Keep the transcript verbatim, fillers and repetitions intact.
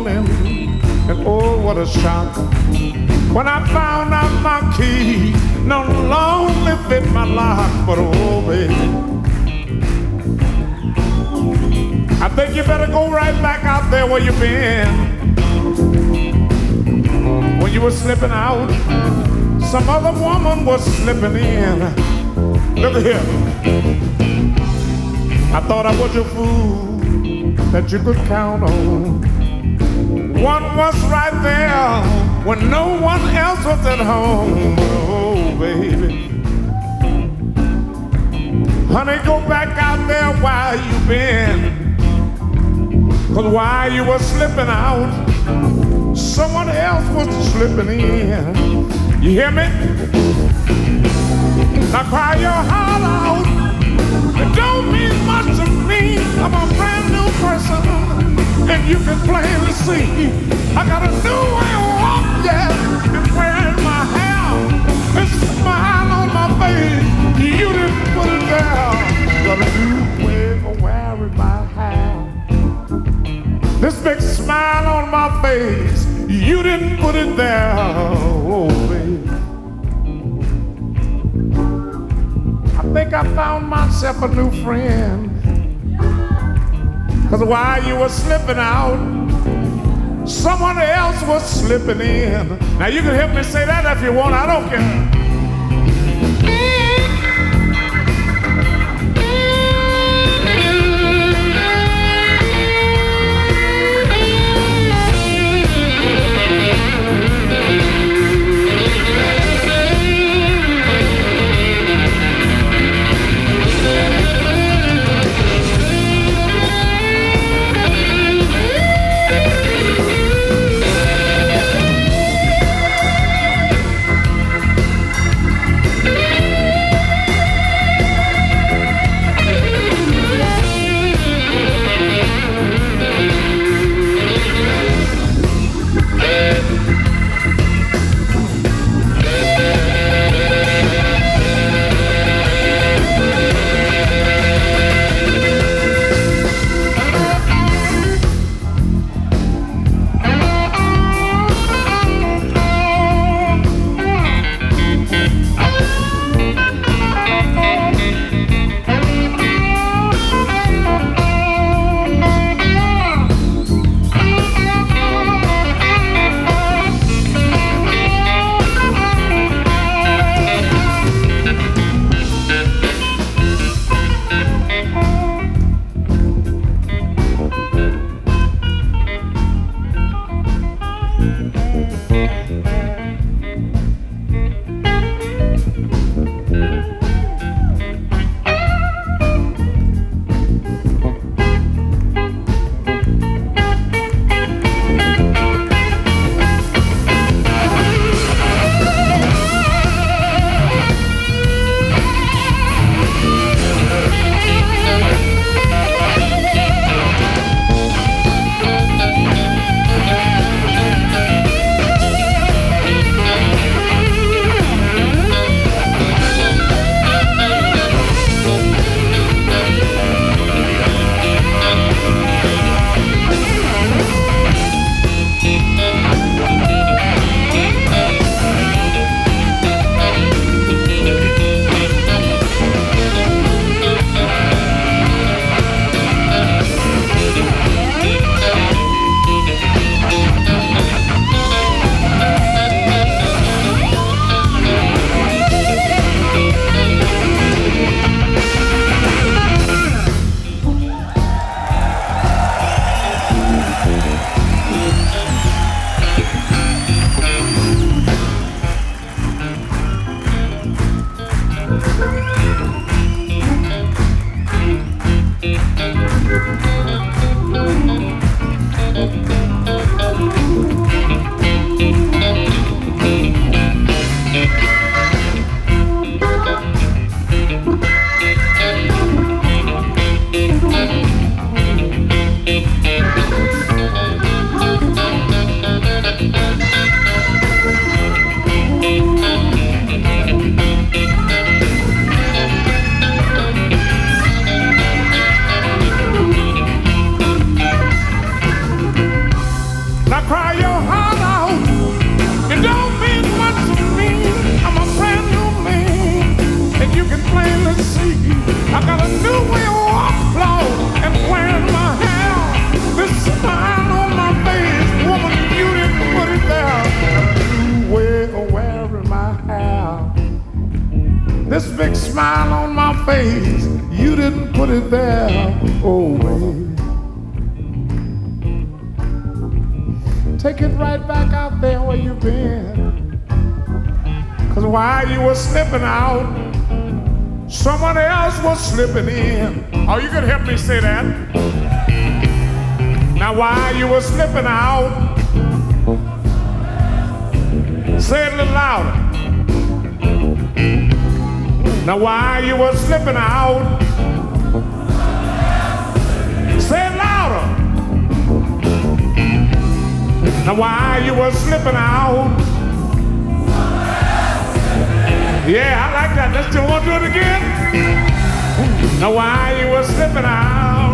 falling, and oh, what a shock when I found out my key no longer fit my lock. But oh, baby, I think you better go right back out there where you've been. When you were slipping out, some other woman was slipping in. Look at here. I thought I was your fool that you could count on. One was right there when no one else was at home. Oh, baby. Honey, go back out there while you been. Cause while you were slipping out, someone else was slipping in. You hear me? Now cry your heart out. It don't mean much to me. I'm a brand new person, and you can plainly see I got a new way of walk, yeah, and wearing my hair, and smile on my face. You didn't put it there. Got a new way of wearing my hair. This big smile on my face. You didn't put it there. Oh, baby. I think I found myself a new friend. Cause while you were slipping out, someone else was slipping in. Now you can help me say that if you want, I don't care. Now cry your heart out. It don't mean much to me. I'm a brand new man, and you can plainly see I got a new way of walk, Lord, and wearing my hair. This smile on my face, woman, you didn't put it there. New way of wearing my hair. This big smile on my face, you didn't put it there. Oh, baby. Take it right back out there where you've been. Cause while you were slipping out, someone else was slipping in. Oh, you could help me say that. Now while you were slipping out, say it a little louder. Now while you were slipping out, say it louder. Now while you were slipping out, yeah, I like that. Let's do, want to do it again? Now while you were slipping out,